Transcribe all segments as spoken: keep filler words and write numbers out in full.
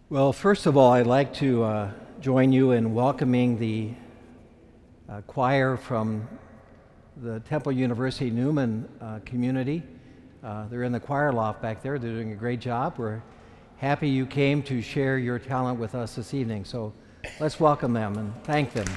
Well, first of all, I'd like to uh, join you in welcoming the uh, choir from the Temple University Newman uh, community. Uh, they're in the choir loft back there. They're doing a great job. We're happy you came to share your talent with us this evening. So let's welcome them and thank them.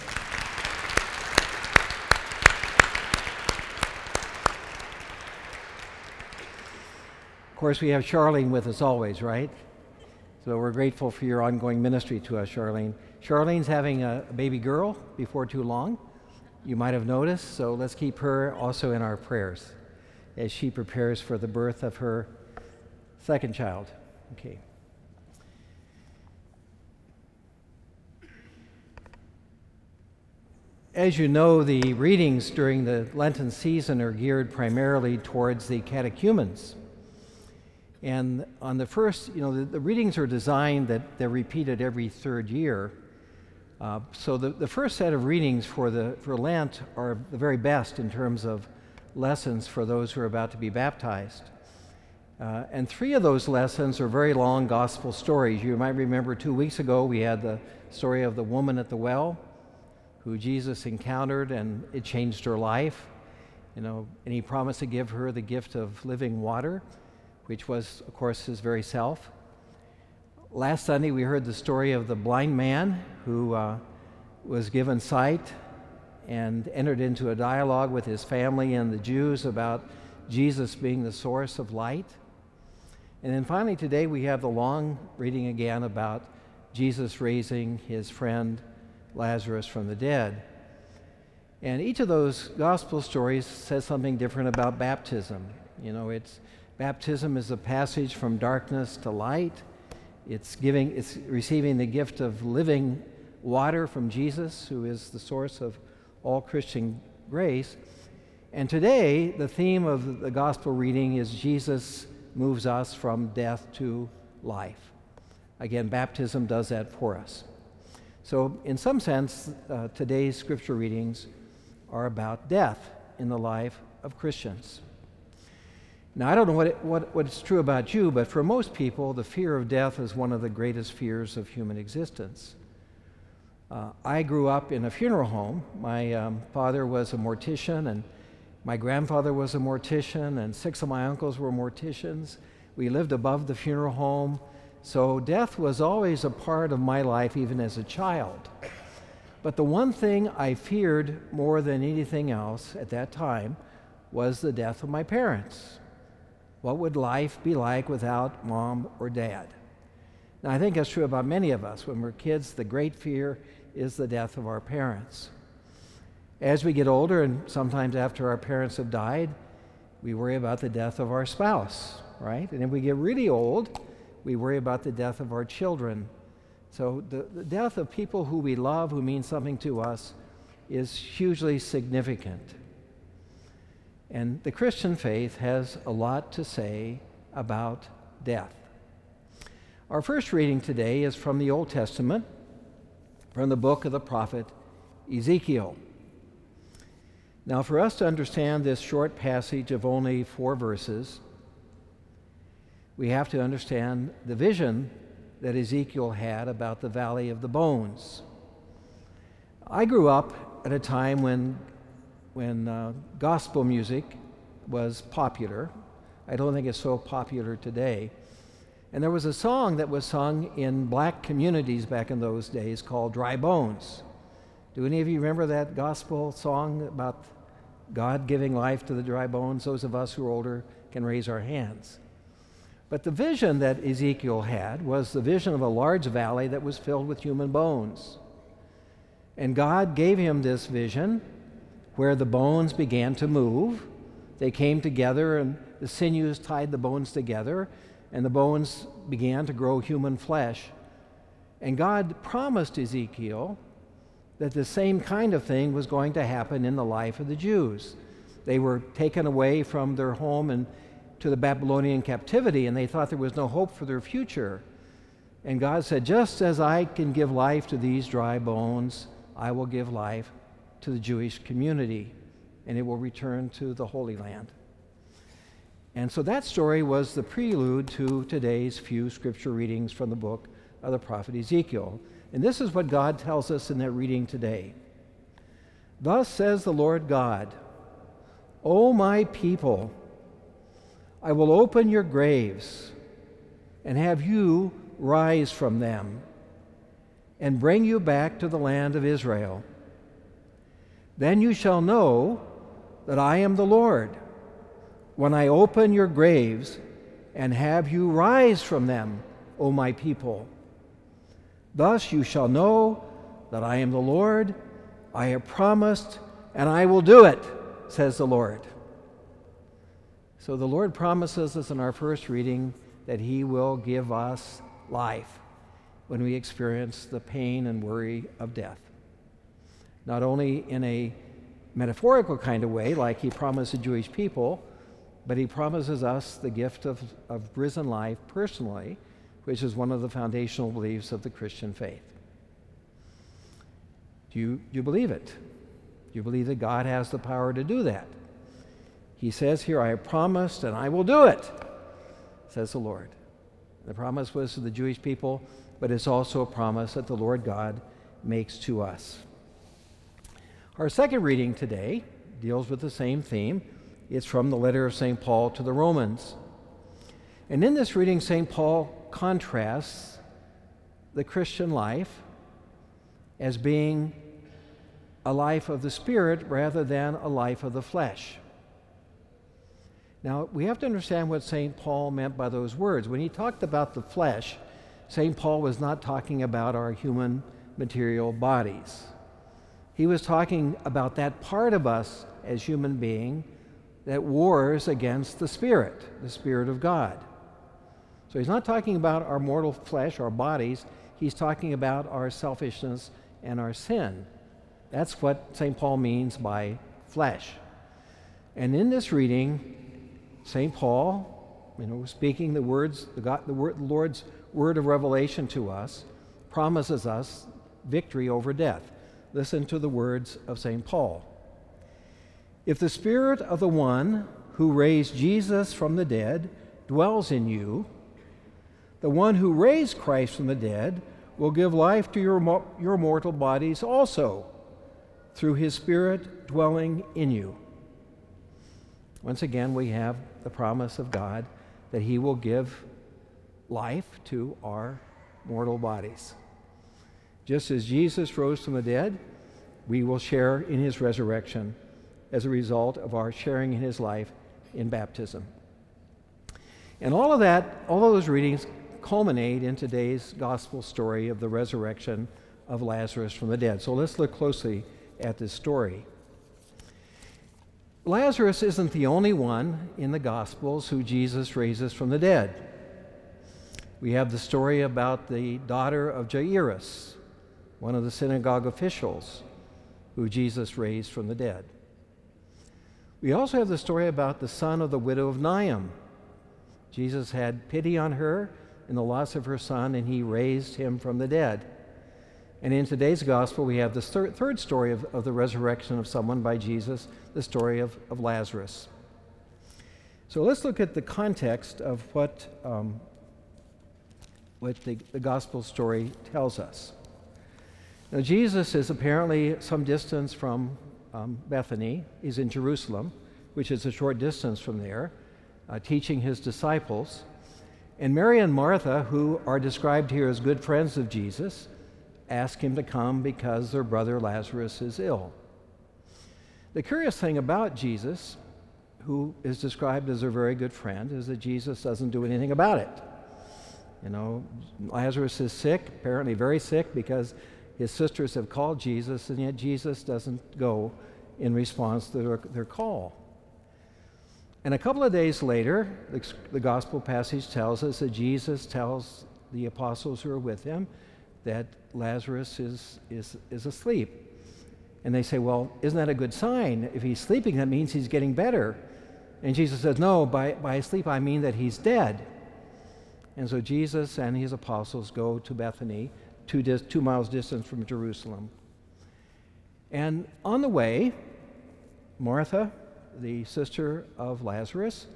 Of course, we have Charlene with us always, right? So we're grateful for your ongoing ministry to us, Charlene. Charlene's having a baby girl before too long. You might have noticed, so let's keep her also in our prayers as she prepares for the birth of her second child. Okay. As you know, the readings during the Lenten season are geared primarily towards the catechumens. And on the first, you know, the, the readings are designed that they're repeated every third year. Uh, so the, the first set of readings for, the, for Lent are the very best in terms of lessons for those who are about to be baptized. Uh, and three of those lessons are very long gospel stories. You might remember two weeks ago we had the story of the woman at the well who Jesus encountered, and it changed her life. You know, and he promised to give her the gift of living water, which was, of course, his very self. Last Sunday, we heard the story of the blind man who uh, was given sight and entered into a dialogue with his family and the Jews about Jesus being the source of light. And then finally today, we have the long reading again about Jesus raising his friend Lazarus from the dead. And each of those gospel stories says something different about baptism. You know, it's Baptism is a passage from darkness to light. It's giving, it's receiving the gift of living water from Jesus, who is the source of all Christian grace. And today, the theme of the gospel reading is Jesus moves us from death to life. Again, baptism does that for us. So, in some sense, uh, today's scripture readings are about death in the life of Christians. Now, I don't know what, it, what what's true about you, but for most people, the fear of death is one of the greatest fears of human existence. Uh, I grew up in a funeral home. My um, father was a mortician, and my grandfather was a mortician, and six of my uncles were morticians. We lived above the funeral home, so death was always a part of my life, even as a child. But the one thing I feared more than anything else at that time was the death of my parents. What would life be like without mom or dad? Now, I think that's true about many of us. When we're kids, the great fear is the death of our parents. As we get older, and sometimes after our parents have died, we worry about the death of our spouse, right? And if we get really old, we worry about the death of our children. So the, the death of people who we love, who mean something to us, is hugely significant. And the Christian faith has a lot to say about death. Our first reading today is from the Old Testament, from the book of the prophet Ezekiel. Now, for us to understand this short passage of only four verses, we have to understand the vision that Ezekiel had about the Valley of the Bones. I grew up at a time when when uh, gospel music was popular. I don't think it's so popular today. And there was a song that was sung in black communities back in those days called Dry Bones. Do any of you remember that gospel song about God giving life to the dry bones? Those of us who are older can raise our hands. But the vision that Ezekiel had was the vision of a large valley that was filled with human bones. And God gave him this vision where the bones began to move. They came together, and the sinews tied the bones together, and the bones began to grow human flesh. And God promised Ezekiel that the same kind of thing was going to happen in the life of the Jews. They were taken away from their home and to the Babylonian captivity, and they thought there was no hope for their future. And God said, just as I can give life to these dry bones, I will give life to the Jewish community, and it will return to the Holy Land. And so that story was the prelude to today's few scripture readings from the book of the prophet Ezekiel. And this is what God tells us in that reading today. Thus says the Lord God, O my people, I will open your graves and have you rise from them and bring you back to the land of Israel. Then you shall know that I am the Lord, when I open your graves and have you rise from them, O my people. Thus you shall know that I am the Lord. I have promised, and I will do it, says the Lord. So the Lord promises us in our first reading that he will give us life when we experience the pain and worry of death. Not only in a metaphorical kind of way, like he promised the Jewish people, but he promises us the gift of, of risen life personally, which is one of the foundational beliefs of the Christian faith. Do you, do you believe it? Do you believe that God has the power to do that? He says here, I have promised and I will do it, says the Lord. The promise was to the Jewish people, but it's also a promise that the Lord God makes to us. Our second reading today deals with the same theme. It's from the letter of Saint Paul to the Romans. And in this reading, Saint Paul contrasts the Christian life as being a life of the Spirit rather than a life of the flesh. Now, we have to understand what Saint Paul meant by those words. When he talked about the flesh, Saint Paul was not talking about our human material bodies. He was talking about that part of us as human being that wars against the Spirit, the Spirit of God. So he's not talking about our mortal flesh, our bodies. He's talking about our selfishness and our sin. That's what Saint Paul means by flesh. And in this reading, Saint Paul, you know, speaking the words, the, God, the, word, the Lord's word of revelation to us, promises us victory over death. Listen to the words of Saint Paul. If the Spirit of the one who raised Jesus from the dead dwells in you, the one who raised Christ from the dead will give life to your, your mortal bodies also, through his Spirit dwelling in you. Once again, we have the promise of God that he will give life to our mortal bodies. Just as Jesus rose from the dead, we will share in his resurrection as a result of our sharing in his life in baptism. And all of that, all of those readings culminate in today's gospel story of the resurrection of Lazarus from the dead. So let's look closely at this story. Lazarus isn't the only one in the Gospels who Jesus raises from the dead. We have the story about the daughter of Jairus, one of the synagogue officials, who Jesus raised from the dead. We also have the story about the son of the widow of Naim. Jesus had pity on her in the loss of her son, and he raised him from the dead. And in today's gospel, we have the thir- third story of, of the resurrection of someone by Jesus, the story of, of Lazarus. So let's look at the context of what, um, what the, the gospel story tells us. Now, Jesus is apparently some distance from um, Bethany. He's in Jerusalem, which is a short distance from there, uh, teaching his disciples. And Mary and Martha, who are described here as good friends of Jesus, ask him to come because their brother Lazarus is ill. The curious thing about Jesus, who is described as a very good friend, is that Jesus doesn't do anything about it. You know, Lazarus is sick, apparently very sick, because his sisters have called Jesus, and yet Jesus doesn't go in response to their, their call. And a couple of days later, the, the gospel passage tells us that Jesus tells the apostles who are with him that Lazarus is, is, is asleep. And they say, well, isn't that a good sign? If he's sleeping, that means he's getting better. And Jesus says, no, by, by sleep I mean that he's dead. And so Jesus and his apostles go to Bethany, two, dis- two miles distance from Jerusalem. And on the way, Martha, the sister of Lazarus,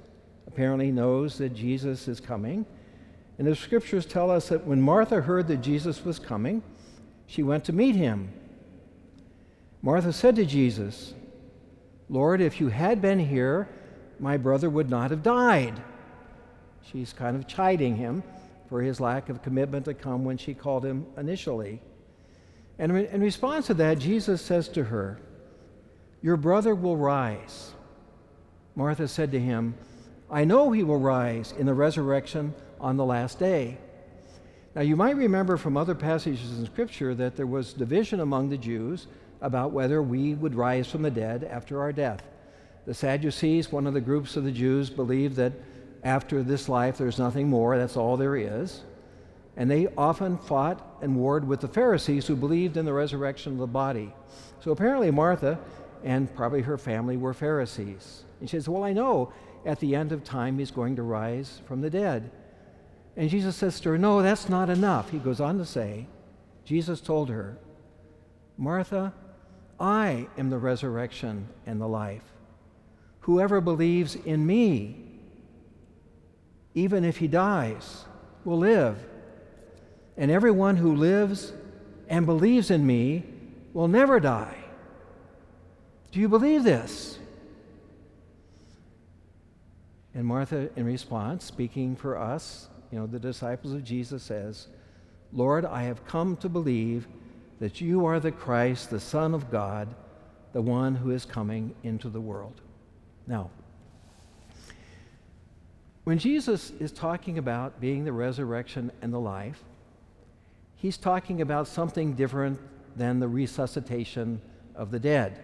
apparently knows that Jesus is coming. And the scriptures tell us that when Martha heard that Jesus was coming, she went to meet him. Martha said to Jesus, "Lord, if you had been here, my brother would not have died." She's kind of chiding him for his lack of commitment to come when she called him initially. And in response to that, Jesus says to her, "Your brother will rise." Martha said to him, "I know he will rise in the resurrection on the last day." Now, you might remember from other passages in Scripture that there was division among the Jews about whether we would rise from the dead after our death. The Sadducees, one of the groups of the Jews, believed that after this life there's nothing more, that's all there is. And they often fought and warred with the Pharisees, who believed in the resurrection of the body. So apparently Martha and probably her family were Pharisees. And she says, "Well, I know at the end of time he's going to rise from the dead." And Jesus says to her, "No, that's not enough." He goes on to say, Jesus told her, "Martha, I am the resurrection and the life. Whoever believes in me, even if he dies, will live. And everyone who lives and believes in me will never die." Do you believe this? And Martha, in response, speaking for us, you know, the disciples of Jesus, says, "Lord, I have come to believe that you are the Christ, the Son of God, the one who is coming into the world." Now, when Jesus is talking about being the resurrection and the life, he's talking about something different than the resuscitation of the dead.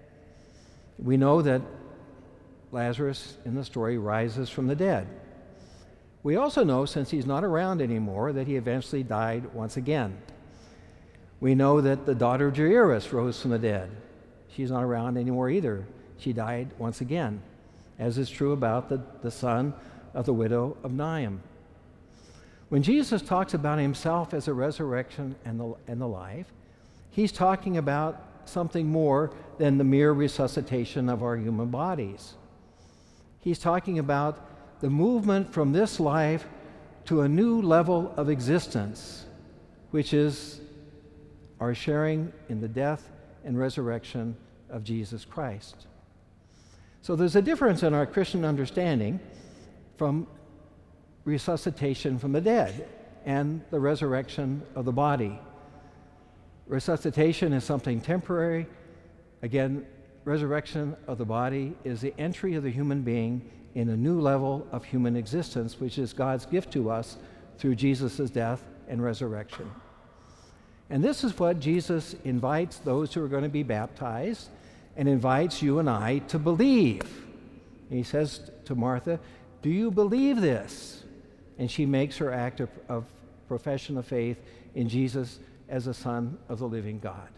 We know that Lazarus in the story rises from the dead. We also know, since he's not around anymore, that he eventually died once again. We know that the daughter of Jairus rose from the dead. She's not around anymore either. She died once again, as is true about the, the son of the widow of Naim. When Jesus talks about himself as a resurrection and the, and the life, he's talking about something more than the mere resuscitation of our human bodies. He's talking about the movement from this life to a new level of existence, which is our sharing in the death and resurrection of Jesus Christ. So there's a difference in our Christian understanding from resuscitation from the dead and the resurrection of the body. Resuscitation is something temporary. Again, resurrection of the body is the entry of the human being in a new level of human existence, which is God's gift to us through Jesus' death and resurrection. And this is what Jesus invites those who are going to be baptized and invites you and I to believe. And he says to Martha, "Do you believe this?" And she makes her act of, of profession of faith in Jesus as the Son of the living God.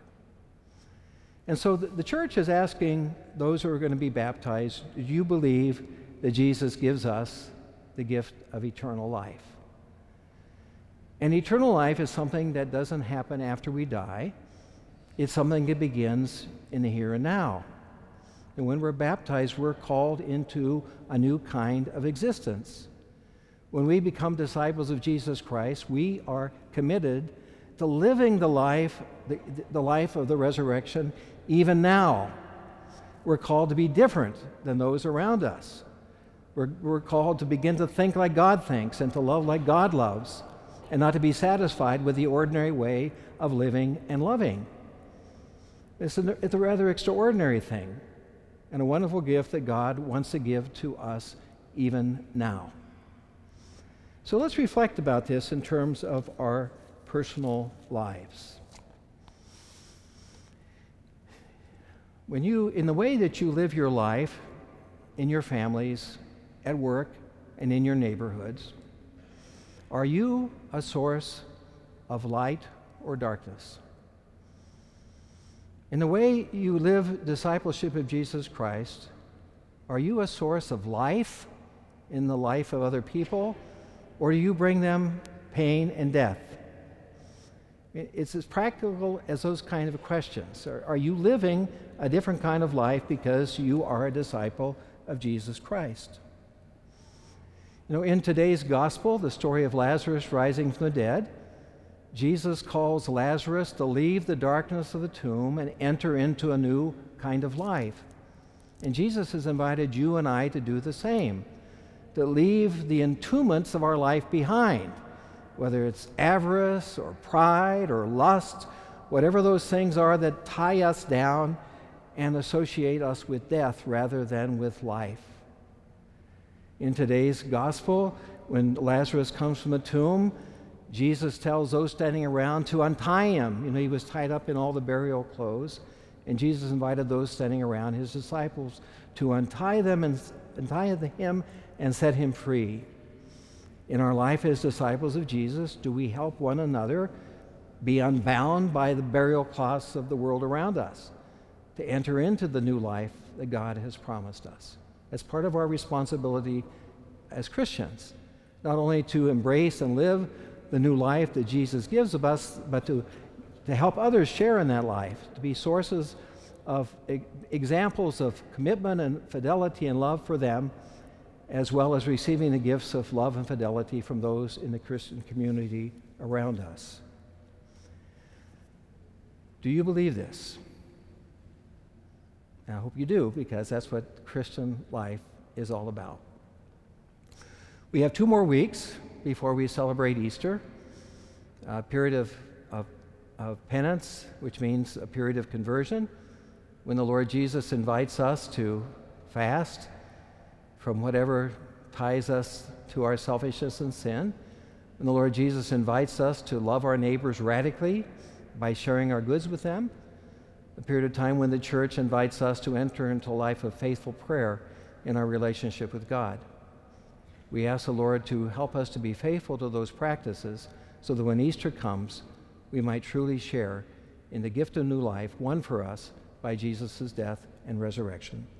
And so the, the church is asking those who are going to be baptized, do you believe that Jesus gives us the gift of eternal life? And eternal life is something that doesn't happen after we die. It's something that begins in the here and now. And when we're baptized, we're called into a new kind of existence. When we become disciples of Jesus Christ, we are committed to living the life, the, the life of the resurrection even now. We're called to be different than those around us. We're, we're called to begin to think like God thinks and to love like God loves, and not to be satisfied with the ordinary way of living and loving. It's a, it's a rather extraordinary thing and a wonderful gift that God wants to give to us even now. So let's reflect about this in terms of our personal lives. When you, in the way that you live your life, in your families, at work, and in your neighborhoods, are you a source of light or darkness? In the way you live discipleship of Jesus Christ, are you a source of life in the life of other people, or do you bring them pain and death? It's as practical as those kind of questions. Are, are you living a different kind of life because you are a disciple of Jesus Christ? You know, in today's gospel, the story of Lazarus rising from the dead, Jesus calls Lazarus to leave the darkness of the tomb and enter into a new kind of life. And Jesus has invited you and I to do the same, to leave the entombments of our life behind, whether it's avarice or pride or lust, whatever those things are that tie us down and associate us with death rather than with life. In today's gospel, when Lazarus comes from the tomb, Jesus tells those standing around to untie him. You know, he was tied up in all the burial clothes, and Jesus invited those standing around, his disciples, to untie them and untie him and set him free. In our life as disciples of Jesus, do we help one another be unbound by the burial cloths of the world around us, to enter into the new life that God has promised us? That's part of our responsibility as Christians, not only to embrace and live the new life that Jesus gives of us, but to, to help others share in that life, to be sources of e- examples of commitment and fidelity and love for them, as well as receiving the gifts of love and fidelity from those in the Christian community around us. Do you believe this? And I hope you do, because that's what Christian life is all about. We have two more weeks before we celebrate Easter, a period of, of, of penance, which means a period of conversion, when the Lord Jesus invites us to fast from whatever ties us to our selfishness and sin. And the Lord Jesus invites us to love our neighbors radically by sharing our goods with them. A period of time when the church invites us to enter into a life of faithful prayer in our relationship with God. We ask the Lord to help us to be faithful to those practices so that when Easter comes, we might truly share in the gift of new life won for us by Jesus' death and resurrection.